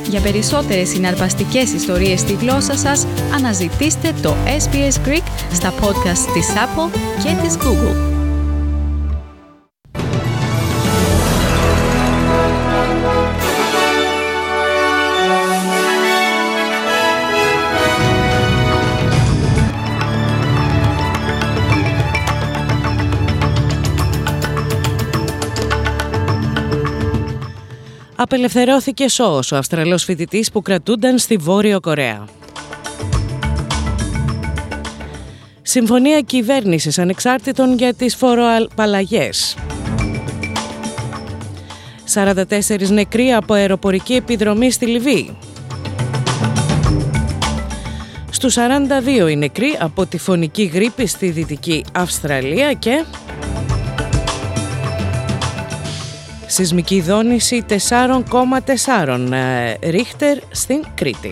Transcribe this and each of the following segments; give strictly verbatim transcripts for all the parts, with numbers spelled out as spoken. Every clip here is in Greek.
Για περισσότερες συναρπαστικές ιστορίες στη γλώσσα σας, αναζητήστε το ες μπι ες Greek στα podcast της Apple και της Google. Απελευθερώθηκε σώος ο Αυστραλός φοιτητής που κρατούνταν στη Βόρειο Κορέα. Συμφωνία κυβέρνησης ανεξάρτητων για τις φοροαπαλλαγές. σαράντα τέσσερις νεκροί από αεροπορική επιδρομή στη Λιβύη. Στους σαράντα δύο οι νεκροί από τυφωνική γρίπη στη Δυτική Αυστραλία και... σεισμική δόνηση τέσσερα κόμμα τέσσερα Ρίχτερ στην Κρήτη.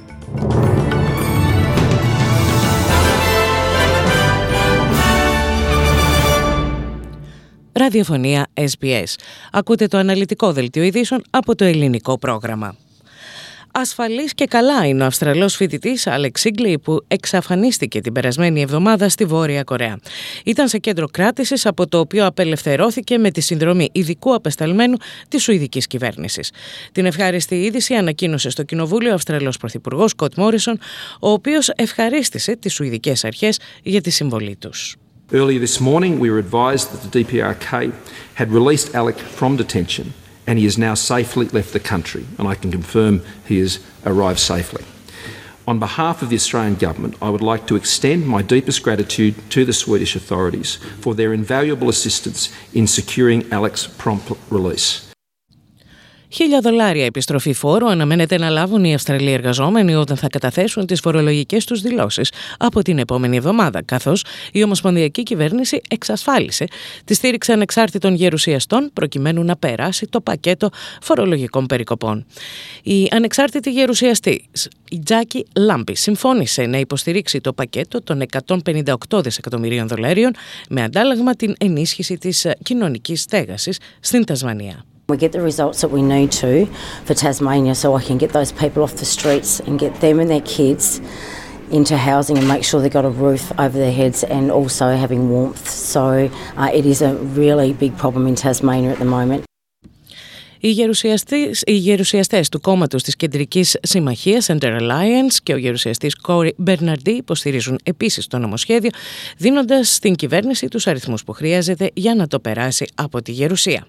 Ραδιοφωνία ες μπι ες. Ακούτε το αναλυτικό δελτίο ειδήσεων από το ελληνικό πρόγραμμα. Ασφαλής και καλά είναι ο Αυστραλός φοιτητής Άλεξ Σίγκλι που εξαφανίστηκε την περασμένη εβδομάδα στη Βόρεια Κορέα. Ήταν σε κέντρο κράτησης από το οποίο απελευθερώθηκε με τη συνδρομή ειδικού απεσταλμένου της Σουηδικής κυβέρνησης. Την ευχάριστη είδηση ανακοίνωσε στο Κοινοβούλιο ο Αυστραλός Πρωθυπουργός Σκοτ Μόρισον, ο οποίος ευχαρίστησε τις Σουηδικές αρχές για τη συμβολή τους. Earlier this morning we were advised that the ντι πι αρ κέι had released Alec from detention. And he has now safely left the country, and I can confirm he has arrived safely. On behalf of the Australian Government, I would like to extend my deepest gratitude to the Swedish authorities for their invaluable assistance in securing Alec's prompt release. Χίλια δολάρια επιστροφή φόρου αναμένεται να λάβουν οι Αυστραλοί εργαζόμενοι όταν θα καταθέσουν τις φορολογικές τους δηλώσεις από την επόμενη εβδομάδα, καθώς η Ομοσπονδιακή Κυβέρνηση εξασφάλισε τη στήριξη ανεξάρτητων γερουσιαστών προκειμένου να περάσει το πακέτο φορολογικών περικοπών. Η ανεξάρτητη γερουσιαστή, η Τζάκι Λάμπη, συμφώνησε να υποστηρίξει το πακέτο των εκατόν πενήντα οκτώ δισεκατομμυρίων δολαρίων με αντάλλαγμα την ενίσχυση της κοινωνικής στέγασης στην Τασμανία. We get the results that we need to for Tasmania so I can get those people off the streets and get them and their kids into housing and make sure they've got a roof over their heads and also having warmth. So uh, it is a really big problem in Tasmania at the moment. Οι γερουσιαστές, οι γερουσιαστές του κόμματος της Κεντρικής Συμμαχίας Center Alliance και ο γερουσιαστής Κόρι Μπερναρντί υποστηρίζουν επίσης το νομοσχέδιο, δίνοντας στην κυβέρνηση τους αριθμούς που χρειάζεται για να το περάσει από τη γερουσία.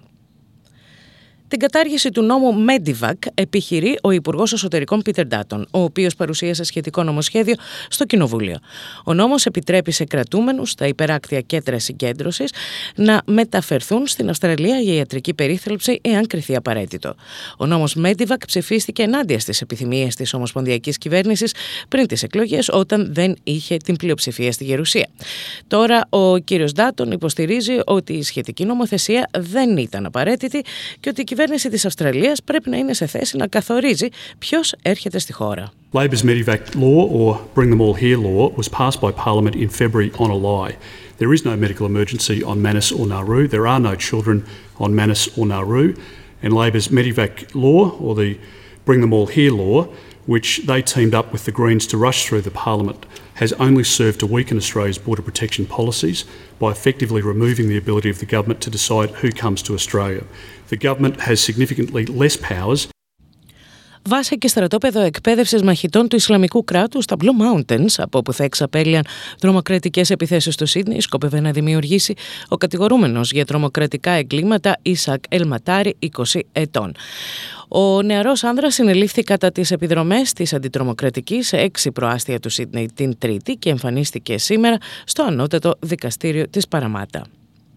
Την κατάργηση του νόμου Medivac επιχειρεί ο Υπουργός Εσωτερικών Πίτερ Ντάτον, ο οποίος παρουσίασε σχετικό νομοσχέδιο στο Κοινοβούλιο. Ο νόμος επιτρέπει σε κρατούμενους στα υπεράκτια κέντρα συγκέντρωσης να μεταφερθούν στην Αυστραλία για ιατρική περίθαλψη εάν κριθεί απαραίτητο. Ο νόμος Medivac ψηφίστηκε ενάντια στις επιθυμίες της Ομοσπονδιακής Κυβέρνησης πριν τις εκλογές, όταν δεν είχε την πλειοψηφία στη Γερουσία. Τώρα ο κύριος Ντάτον υποστηρίζει ότι η σχετική νομοθεσία δεν ήταν απαραίτητη και ότι η κυβέρνηση της Αυστραλίας πρέπει να είναι σε θέση να καθορίζει ποιος έρχεται στη χώρα. Labor's Medivac law, or Bring Them All Here law, was passed by Parliament in February on a lie. There is no medical emergency on Manus or Nauru. There are no children on Manus or Nauru. And Labor's Medivac law, or the Bring Them All Here law, which they teamed up with the Greens to rush through the Parliament, has only served to weaken Australia's border protection policies by effectively removing the ability of the government to decide who comes to Australia. The government has significantly less powers. Βάση και στρατόπεδο εκπαίδευσης μαχητών του Ισλαμικού κράτους στα Blue Mountains, από όπου θα εξαπέλυαν τρομοκρατικές επιθέσεις στο Σίδνεϊ, σκόπευε να δημιουργήσει ο κατηγορούμενος για τρομοκρατικά εγκλήματα Ίσακ Ελματάρη, είκοσι ετών. Ο νεαρός άνδρας συνελήφθη κατά τις επιδρομές της αντιτρομοκρατικής σε έξι προάστια του Σίδνεϊ την Τρίτη και εμφανίστηκε σήμερα στο ανώτατο δικαστήριο της Παραμάτα.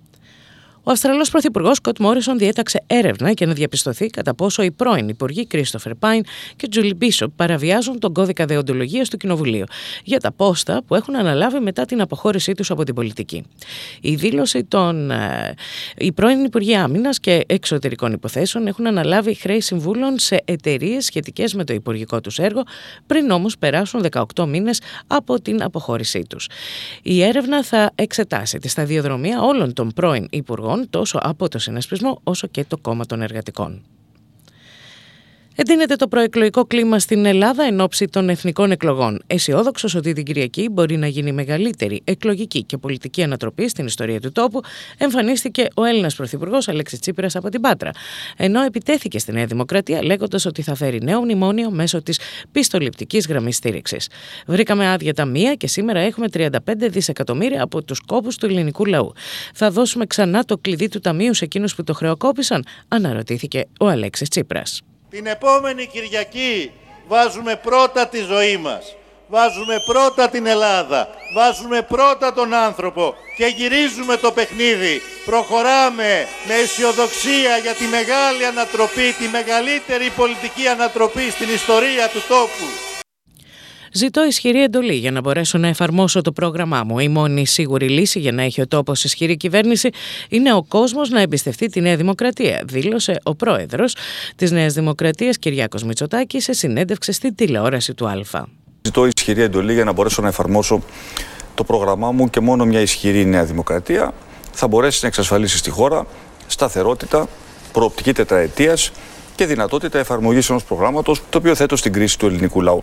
Ο Αυστραλός Πρωθυπουργός Σκοτ Μόρισον διέταξε έρευνα για να διαπιστωθεί κατά πόσο οι πρώην υπουργοί Κρίστοφερ Πάιν και Τζούλι Μπίσοπ παραβιάζουν τον κώδικα δεοντολογίας του Κοινοβουλίου για τα πόστα που έχουν αναλάβει μετά την αποχώρησή τους από την πολιτική. Η δήλωση των ε, οι πρώην υπουργοί Άμυνας και Εξωτερικών Υποθέσεων έχουν αναλάβει χρέη συμβούλων σε εταιρείες σχετικές με το υπουργικό τους έργο, πριν όμως περάσουν δεκαοκτώ μήνες από την αποχώρησή τους. Η έρευνα θα εξετάσει τη σταδιοδρομία όλων των πρώην υπουργών, τόσο από το συνασπισμό όσο και το κόμμα των εργατικών. Εντείνεται το προεκλογικό κλίμα στην Ελλάδα εν ώψη των εθνικών εκλογών. Αισιόδοξος ότι την Κυριακή μπορεί να γίνει η μεγαλύτερη εκλογική και πολιτική ανατροπή στην ιστορία του τόπου, εμφανίστηκε ο Έλληνας Πρωθυπουργός Αλέξης Τσίπρας από την Πάτρα. Ενώ επιτέθηκε στη Νέα Δημοκρατία λέγοντας ότι θα φέρει νέο μνημόνιο μέσω της πιστοληπτικής γραμμής στήριξης. Βρήκαμε άδεια ταμεία και σήμερα έχουμε τριάντα πέντε δισεκατομμύρια από τους κόπους του ελληνικού λαού. Θα δώσουμε ξανά το κλειδί του ταμείου σε εκείνους που το χρεοκόπησαν, αναρωτήθηκε ο Αλέξης Τσίπρας. Την επόμενη Κυριακή βάζουμε πρώτα τη ζωή μας, βάζουμε πρώτα την Ελλάδα, βάζουμε πρώτα τον άνθρωπο και γυρίζουμε το παιχνίδι. Προχωράμε με αισιοδοξία για τη μεγάλη ανατροπή, τη μεγαλύτερη πολιτική ανατροπή στην ιστορία του τόπου. Ζητώ ισχυρή εντολή για να μπορέσω να εφαρμόσω το πρόγραμμά μου. Η μόνη σίγουρη λύση για να έχει ο τόπος ισχυρή κυβέρνηση είναι ο κόσμος να εμπιστευτεί τη Νέα Δημοκρατία, δήλωσε ο πρόεδρος της Νέας Δημοκρατίας Κυριάκος Μητσοτάκης σε συνέντευξη στην τηλεόραση του Αλφα. Ζητώ ισχυρή εντολή για να μπορέσω να εφαρμόσω το πρόγραμμά μου και μόνο μια ισχυρή Νέα Δημοκρατία θα μπορέσει να εξασφαλίσει στη χώρα σταθερότητα, προοπτική τετραετίας και δυνατότητα εφαρμογής ενός προγράμματος το οποίο θέτω στην κρίση του ελληνικού λαού.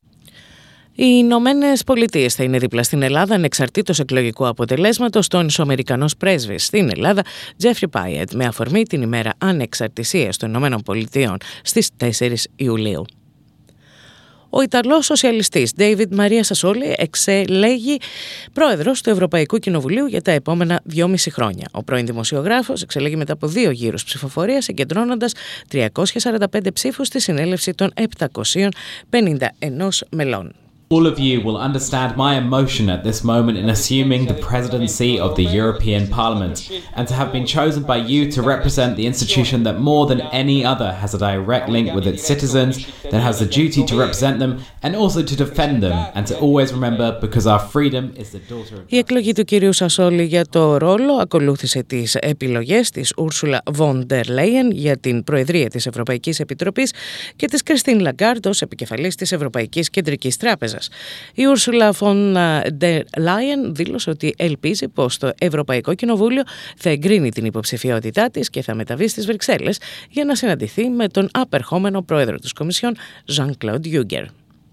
Οι Ηνωμένες Πολιτείες θα είναι δίπλα στην Ελλάδα ανεξαρτήτως εκλογικού αποτελέσματος, τόνισε ο Αμερικανός πρέσβης στην Ελλάδα, Τζέφρι Πάιετ, με αφορμή την ημέρα ανεξαρτησίας των Ηνωμένων Πολιτείων στις τέσσερις Ιουλίου. Ο Ιταλός σοσιαλιστής Ντέιβιντ Μαρία Σασόλη εξελέγει πρόεδρος του Ευρωπαϊκού Κοινοβουλίου για τα επόμενα δυόμιση χρόνια. Ο πρώην δημοσιογράφος εξελέγει μετά από δύο γύρους ψηφοφορίας, συγκεντρώνοντας τριακόσιες σαράντα πέντε ψήφους στη συνέλευση των επτακοσίων πενήντα ένα μελών. All of you will understand my emotion at this moment in assuming the presidency of the European Parliament and to have been chosen by you to represent the institution that more than any other has a direct link with its citizens, that has the duty to represent them and also to defend them and to always remember because our freedom is the daughter of... Η εκλογή του κυρίου Σασόλη για το ρόλο ακολούθησε τις επιλογές της Ούρσουλα Βον ντερ Λέιεν για την Προεδρία της Ευρωπαϊκής Επιτροπής και της Κριστίν Λαγκάρντ ως επικεφαλής της Ευρωπαϊκής Κεντρικής Τράπεζας. Η Ούρσουλα Φον ντερ Λάιεν δήλωσε ότι ελπίζει πως το Ευρωπαϊκό Κοινοβούλιο θα εγκρίνει την υποψηφιότητά της και θα μεταβεί στις Βρυξέλλες για να συναντηθεί με τον απερχόμενο πρόεδρο της Κομισιόν, Jean-Claude Juncker.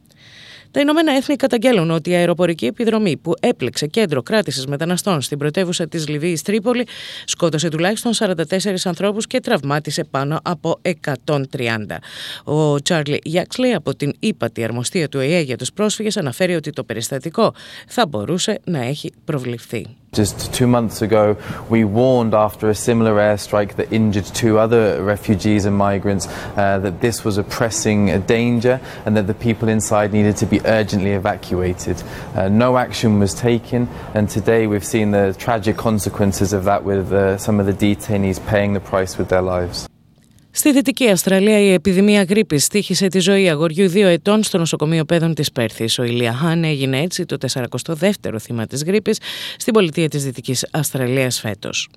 Τα Ηνωμένα Έθνη καταγγέλουν ότι η αεροπορική επιδρομή που έπληξε κέντρο κράτησης μεταναστών στην πρωτεύουσα της Λιβύης Τρίπολη σκότωσε τουλάχιστον σαράντα τέσσερις ανθρώπους και τραυμάτισε πάνω από εκατόν τριάντα. Ο Τσάρλι Γιάξλι από την ύπατη αρμοστία του Ο Ε Ε για τους πρόσφυγες αναφέρει ότι το περιστατικό θα μπορούσε να έχει προβληθεί. Just two months ago, we warned after a similar airstrike that injured two other refugees and migrants uh, that this was a pressing danger and that the people inside needed to be urgently evacuated. Uh, no action was taken, and today we've seen the tragic consequences of that with uh, some of the detainees paying the price with their lives. Στη Δυτική Αυστραλία, η επιδημία γρίπης στοίχησε τη ζωή αγοριού δύο ετών στο νοσοκομείο παιδών της Πέρθης. Ο Ηλία Χάν έγινε έτσι το τεσσαρακοστό δεύτερο θύμα της γρίπης στην πολιτεία της Δυτικής Αυστραλίας φέτος.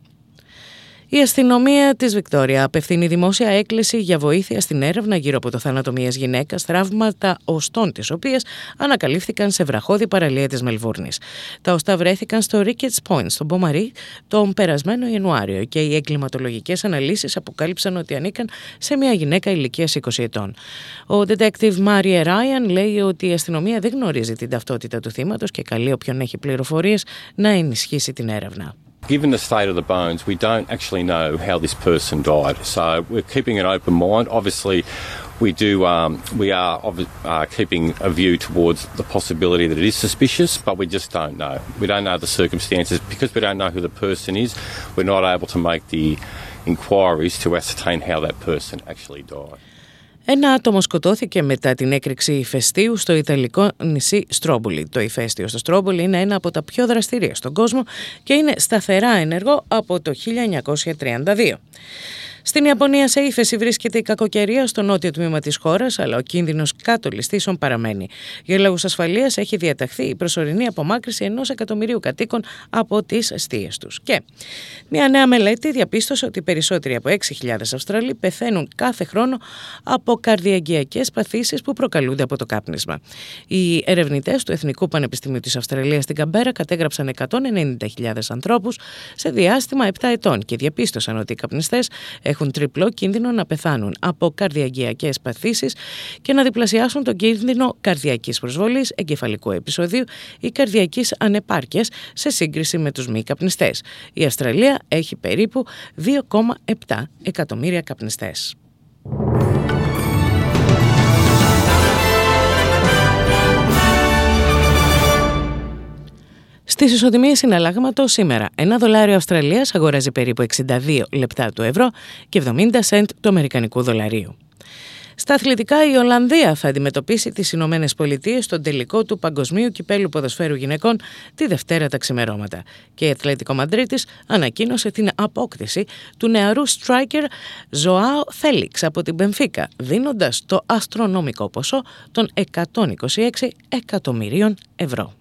Η αστυνομία της Βικτόρια απευθύνει δημόσια έκκληση για βοήθεια στην έρευνα γύρω από το θάνατο μιας γυναίκας, τραύματα οστών της οποίας ανακαλύφθηκαν σε βραχώδη παραλία της Μελβούρνης. Τα οστά βρέθηκαν στο Ricketts Point, στον Πομαρί, τον περασμένο Ιανουάριο και οι εγκληματολογικές αναλύσεις αποκάλυψαν ότι ανήκαν σε μια γυναίκα ηλικίας είκοσι ετών. Ο detective Marie Ryan λέει ότι η αστυνομία δεν γνωρίζει την ταυτότητα του θύματος και καλεί όποιον έχει πληροφορίες να ενισχύσει την έρευνα. Given the state of the bones, we don't actually know how this person died. So we're keeping an open mind. Obviously, we do. Um, we are uh, keeping a view towards the possibility that it is suspicious, but we just don't know. We don't know the circumstances because we don't know who the person is. We're not able to make the inquiries to ascertain how that person actually died. Ένα άτομο σκοτώθηκε μετά την έκρηξη ηφαιστείου στο ιταλικό νησί Στρόμπολι. Το ηφαίστειο στο Στρόμπολι είναι ένα από τα πιο δραστηρία στον κόσμο και είναι σταθερά ενεργό από το χίλια εννιακόσια τριάντα δύο. Στην Ιαπωνία σε ύφεση βρίσκεται η κακοκαιρία στο νότιο τμήμα της χώρας, αλλά ο κίνδυνος κατολιστήσεων παραμένει. Για λόγους ασφαλείας έχει διαταχθεί η προσωρινή απομάκρυνση ενός εκατομμυρίου κατοίκων από τις εστίες τους. Και μια νέα μελέτη διαπίστωσε ότι περισσότεροι από έξι χιλιάδες Αυστραλοί πεθαίνουν κάθε χρόνο από από καρδιαγγειακές παθήσεις που προκαλούνται από το κάπνισμα. Οι ερευνητές του Εθνικού Πανεπιστημίου της Αυστραλίας στην Καμπέρα κατέγραψαν εκατόν ενενήντα χιλιάδες ανθρώπους σε διάστημα επτά ετών και διαπίστωσαν ότι οι καπνιστές έχουν τριπλό κίνδυνο να πεθάνουν από καρδιαγγειακές παθήσεις και να διπλασιάσουν τον κίνδυνο καρδιακής προσβολής, εγκεφαλικού επεισοδίου ή καρδιακής ανεπάρκειας σε σύγκριση με τους μη καπνιστές. Η Αυστραλία έχει περίπου δύο κόμμα επτά εκατομμύρια καπνιστές. Στις ισοτιμίες συναλλάγματος σήμερα, ένα δολάριο Αυστραλίας αγοράζει περίπου εξήντα δύο λεπτά του ευρώ και εβδομήντα σεντ του αμερικανικού δολαρίου. Στα αθλητικά, η Ολλανδία θα αντιμετωπίσει τις Ηνωμένες Πολιτείες στον τελικό του Παγκοσμίου Κυπέλλου Ποδοσφαίρου Γυναικών τη Δευτέρα τα ξημερώματα. Και η Ατλέτικο Μαντρίτης ανακοίνωσε την απόκτηση του νεαρού στράικερ Ζωάο Φέλιξ από την Μπενφίκα, δίνοντας το αστρονομικό ποσό των εκατόν είκοσι έξι εκατομμυρίων ευρώ.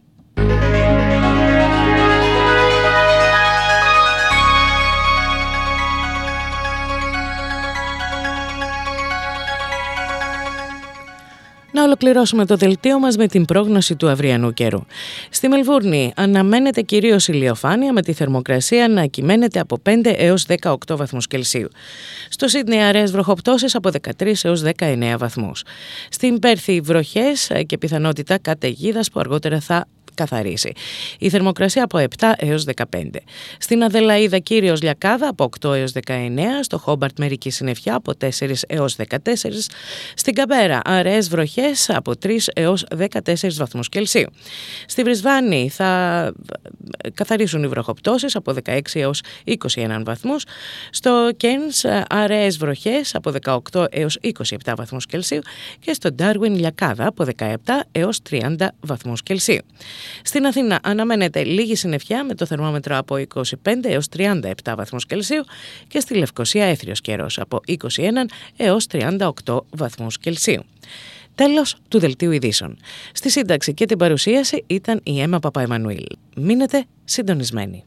Να ολοκληρώσουμε το δελτίο μας με την πρόγνωση του αυριανού καιρού. Στη Μελβούρνη αναμένεται κυρίως ηλιοφάνεια με τη θερμοκρασία να κυμαίνεται από πέντε έως δεκαοκτώ βαθμούς Κελσίου. Στο Σίδνεϊ αραιές βροχοπτώσεις από δεκατρείς έως δεκαεννέα βαθμούς. Στην Πέρθη βροχές και πιθανότητα καταιγίδας που αργότερα θα καθαρίσει. Η θερμοκρασία από επτά έως δεκαπέντε. Στην Αδελαΐδα κύριος λιακάδα από οκτώ έως δεκαεννέα. Στο Χόμπαρτ μερική συννεφιά από τέσσερα έως δεκατέσσερα. Στην Καμπέρα αραιές βροχές από τρεις έως δεκατέσσερα βαθμούς Κελσίου. Στη Βρισβάνη θα καθαρίσουν οι βροχοπτώσεις από δεκαέξι έως είκοσι ένα βαθμούς. Στο Κέινς αραιές βροχές από δεκαοκτώ έως είκοσι επτά βαθμούς Κελσίου και στο Ντάρουιν λιακάδα από δεκαεπτά έως τριάντα βαθμούς Κελσίου. Στην Αθήνα αναμένεται λίγη συννεφιά με το θερμόμετρο από είκοσι πέντε έως τριάντα επτά βαθμούς Κελσίου και στη Λευκοσία έθριος καιρός από είκοσι ένα έως τριάντα οκτώ βαθμούς Κελσίου. Τέλος του δελτίου ειδήσεων. Στη σύνταξη και την παρουσίαση ήταν η Έμα Παπαεμμανουήλ. Μείνετε συντονισμένοι.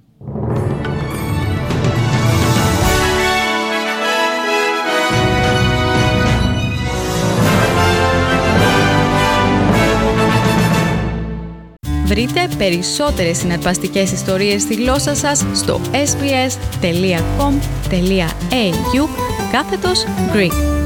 Βρείτε περισσότερες συναρπαστικές ιστορίες στη γλώσσα σας στο ες μπι ες τελεία κομ τελεία έι γιου κάθετος Greek.